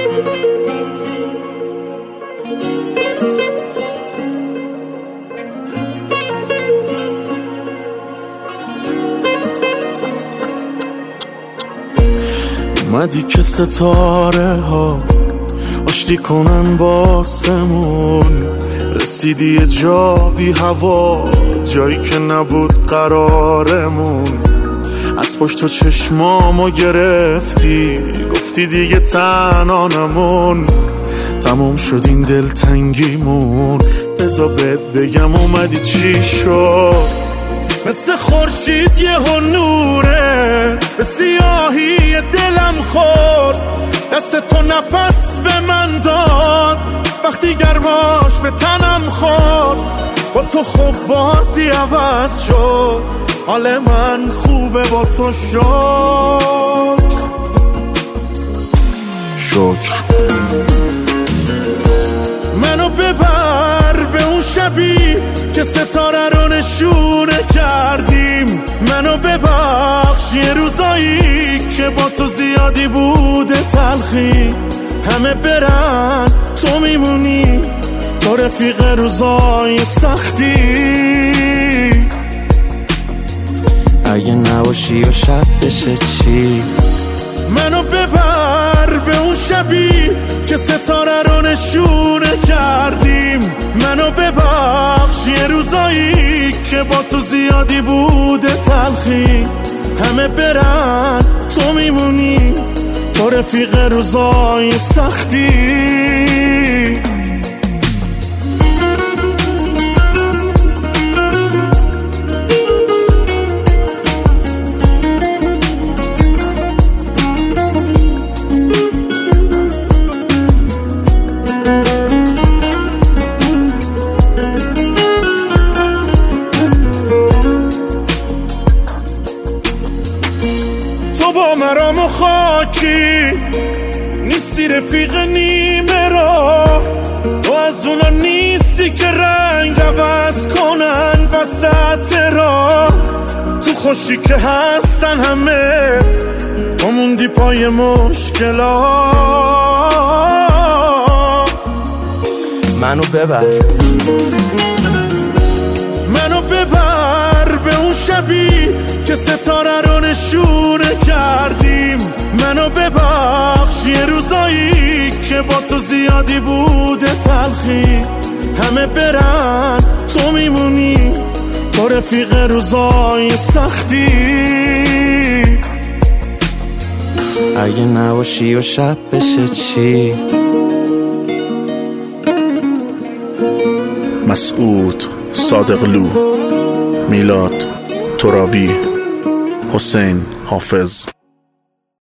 اومدی که ستاره ها آشتی کنن باسمون، رسیدی یه جا بی هوا، جایی که نبود قرارمون. از پشت تو چشمامو گرفتی، گفتی دیگه تنها نمون. تموم شد این دلتنگیمون، بذار بهت بگم اومدی چی شد. مثل خورشید یه نوره به سیاهی دلم خورد، دست تو نفس به من داد وقتی گرماش به تنم خورد. با تو خوب بازی عوض شد، حال من خوبه با تو شکر. منو ببر به اون شبی که ستاره رو نشونه کردیم، منو ببخش یه روزایی که با تو زیادی بوده تلخی. همه برن تو میمونی، تو رفیق روزای سختی. اگه نباشی و شب بشه چی؟ منو ببر به اون شبی که ستاره رو نشونه کردیم، منو ببخش یه روزایی که با تو زیادی بوده تلخی. همه برن تو میمونی، تو رفیق روزای سختی. تو با مرام و خاکی نیستی، رفیق نیمه را. تو از اونا نیستی که رنگ عوض کنن وسط را. تو خوشی که هستن همه، تو موندی پای مشکلات. منو ببر به اون شبی که ستاره رو نشونه کردیم، منو ببخش یه روزایی که با تو زیادی بوده تلخی. همه برن تو میمونی، تو رفیق روزای سختی. اگه نباشی و شب بشه چی؟ مسعود صادقلو، میلاد ترابی، حسین حافظ.